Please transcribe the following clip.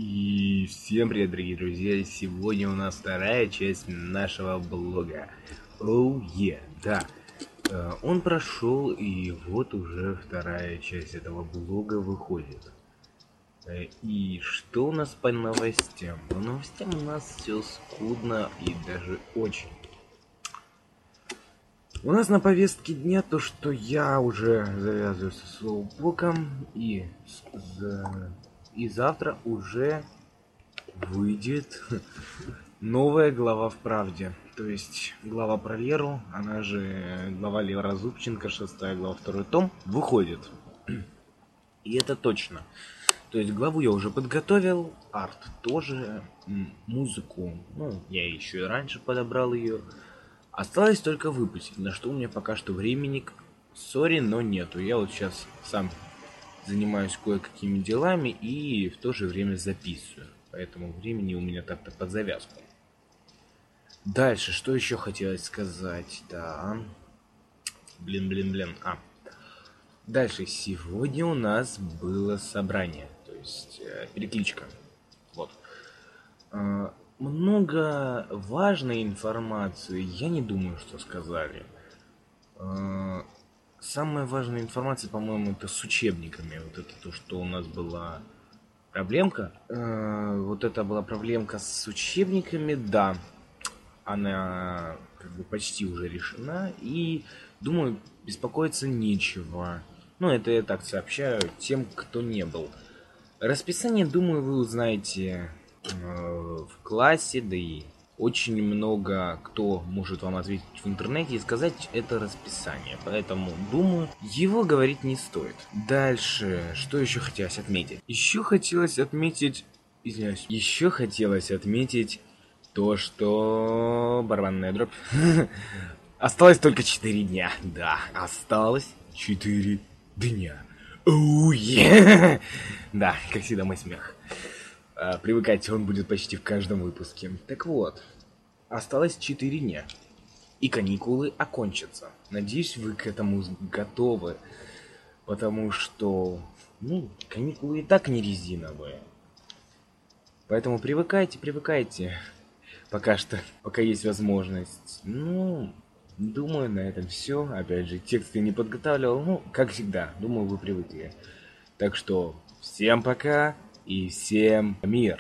И всем привет, дорогие друзья! Сегодня у нас вторая часть нашего блога. Да. Он прошел, и вот уже вторая часть этого блога выходит. И что у нас по новостям? По новостям у нас все скудно и даже очень. У нас на повестке дня то, что я уже завязываю со слоупоком, и завтра уже выйдет новая глава в правде. То есть глава про Леру, она же глава Лера Зубченко, 6 глава, 2 том, выходит. И это точно. То есть главу я уже подготовил, арт тоже, музыку, ну, я еще и раньше подобрал ее. Осталось только выпустить, на что у меня пока что времени, сори, но нету. Я вот сейчас сам занимаюсь кое-какими делами и в то же время записываю. Поэтому времени у меня так-то под завязку. Дальше, что еще хотелось сказать? Да. Блин. Дальше, сегодня у нас было собрание. То есть, перекличка. Вот. Много важной информации, я не думаю, что сказали. Самая важная информация, по-моему, это с учебниками. Вот это то, что у нас была проблемка. Вот это была проблемка с учебниками, да. Она как бы почти уже решена. И думаю, беспокоиться нечего. Ну, это я так сообщаю тем, кто не был. Расписание, думаю, вы узнаете в классе, да и очень много кто может вам ответить в интернете и сказать это расписание. Поэтому, думаю, его говорить не стоит. Дальше, что еще хотелось отметить? Еще хотелось отметить то, что барабанная дробь. Осталось только 4 дня. Да, осталось 4 дня. Да, как всегда, мой смех. Привыкайте, он будет почти в каждом выпуске. Так вот, осталось 4 дня. И каникулы окончатся. Надеюсь, вы к этому готовы. Потому что, каникулы и так не резиновые. Поэтому привыкайте. Пока есть возможность. Думаю, на этом все. Опять же, текст я не подготавливал. Как всегда, думаю, вы привыкли. Так что, всем пока и всем мир.